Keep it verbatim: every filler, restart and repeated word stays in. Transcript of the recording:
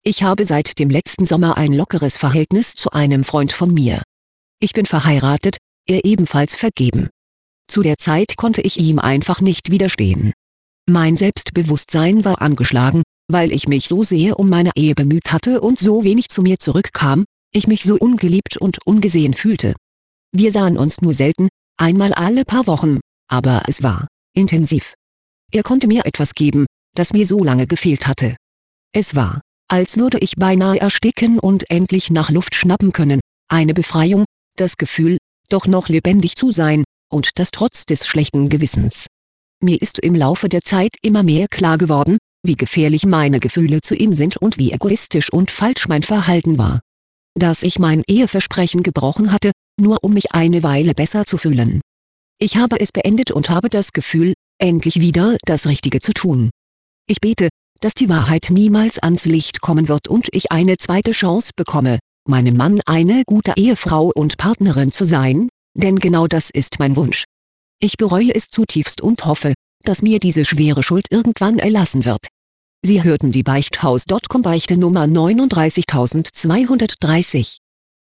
Ich habe seit dem letzten Sommer ein lockeres Verhältnis zu einem Freund von mir. Ich bin verheiratet, er ebenfalls vergeben. Zu der Zeit konnte ich ihm einfach nicht widerstehen. Mein Selbstbewusstsein war angeschlagen, weil ich mich so sehr um meine Ehe bemüht hatte und so wenig zu mir zurückkam, ich mich so ungeliebt und ungesehen fühlte. Wir sahen uns nur selten, einmal alle paar Wochen, aber es war intensiv. Er konnte mir etwas geben, das mir so lange gefehlt hatte. Es war, als würde ich beinahe ersticken und endlich nach Luft schnappen können, eine Befreiung, das Gefühl, doch noch lebendig zu sein, und das trotz des schlechten Gewissens. Mir ist im Laufe der Zeit immer mehr klar geworden, wie gefährlich meine Gefühle zu ihm sind und wie egoistisch und falsch mein Verhalten war. Dass ich mein Eheversprechen gebrochen hatte, nur um mich eine Weile besser zu fühlen. Ich habe es beendet und habe das Gefühl, endlich wieder das Richtige zu tun. Ich bete, dass die Wahrheit niemals ans Licht kommen wird und ich eine zweite Chance bekomme, meinem Mann eine gute Ehefrau und Partnerin zu sein, denn genau das ist mein Wunsch. Ich bereue es zutiefst und hoffe, dass mir diese schwere Schuld irgendwann erlassen wird. Sie hörten die Beichthaus Punkt com Beichte Nummer neununddreißigtausendzweihundertdreißig.